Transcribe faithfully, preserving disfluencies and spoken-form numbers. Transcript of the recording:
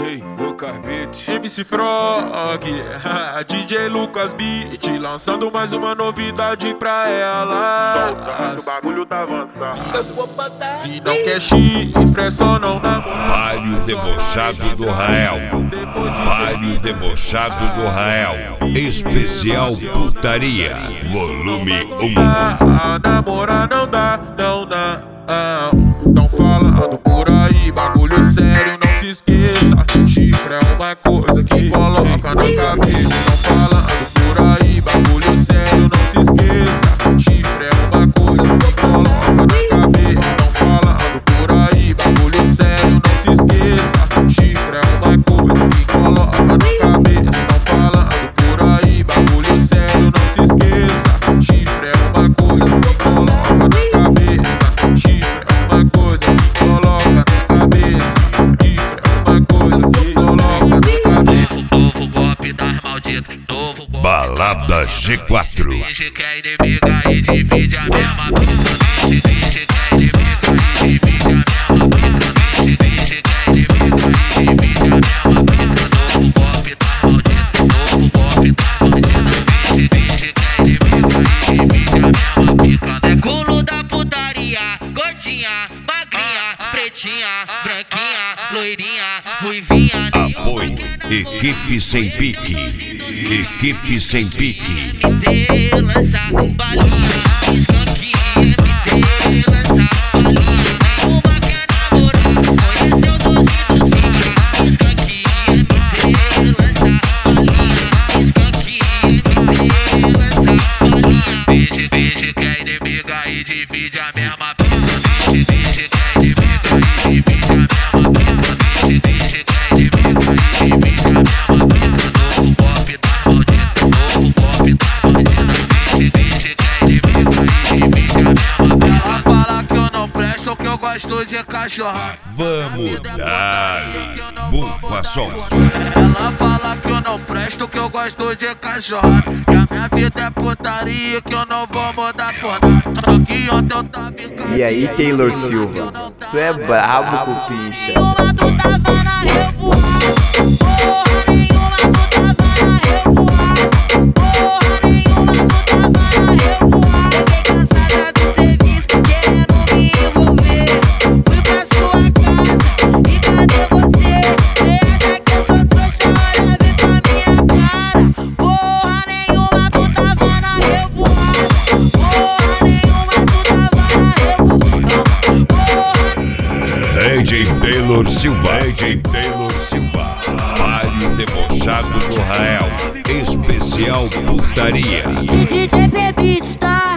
J Lucas Beats, M C Frog, D J Lucas Beat, lançando mais uma novidade pra ela. O bagulho tá avançado. Se não quer chifre, é só não namorar. Palio debochado do Rael, Palio debochado do Rael, especial putaria, volume um. Ah, namorar não dá, não dá. Ah, tão falando por aí, bagulho sério, não se esqueça. Chifre é uma coisa que coloca na cabeça. Tão falando por aí, bagulho sério, não se esqueça. Chifre é uma coisa que coloca na cabeça. Tão falando por aí, bagulho sério, não se esqueça. Chifre é uma coisa que coloca na cabeça. Tão falando por aí, bagulho sério, não se esqueça. Chifre é uma coisa que coloca na cabeça. Chifre é uma coisa que coloca na cabeça. Chifre é uma coisa que coloca na cabeça. Novo golpe das malditas, novo golpe. Balada G quatro. Finge que é inimiga e divide a mesma pica. Finge que é inimiga e divide a mesma pica. Finge que é inimiga e divide a mesma pica. Novo golpe das malditas, novo golpe das malditas. Finge que é inimiga e divide a mesma pica. É culo da putaria, gordinha, magrinha, pretinha, branquinha, loirinha, ruivinha. Apoio Equipe Sem Pique, Equipe Sem Pique. Me dê lança, balinha, escanquinha. Me dê lança, balinha. Nenhuma quer namorar, conheceu doce docinha. Escanquinha, me dê lança, balinha. Escanquinha, me dê lança, balinha. Finge, finge que é inimiga e divide a mesma pica. Finge, finge que é inimiga e divide a mesma pica. Finge, finge que é inimiga e divide a mesma pica. Novo golpe das malditas, novo golpe das malditas. Finge, finge que é inimiga e divide a mesma pica. Ela fala que eu não presto, que eu gosto de cachorro. Vamos dar bufa som. Ela fala que eu não presto, que eu gosto de cachorro. Que a minha vida é putaria, que eu não vou mudar por nada. Só que ontem eu tava em casa. E aí, Taylor Silva, tu é brabo com pincha. Nenhuma tu tava na revoada. Porra nenhuma tu tava na revoada. Porra nenhuma tu tava na revoada. Fiquei cansada do serviço, querendo me envolver. Fui pra sua casa e cadê você? Cê acha que eu sou trouxa? Olha, vem pra minha cara. Porra nenhuma tu tava na revoada. Porra nenhuma tu tava na revoada. Porra. D J Taylor Silva, D J Taylor Silva, Palio debochado do Rael, especial putaria. D J Beats tá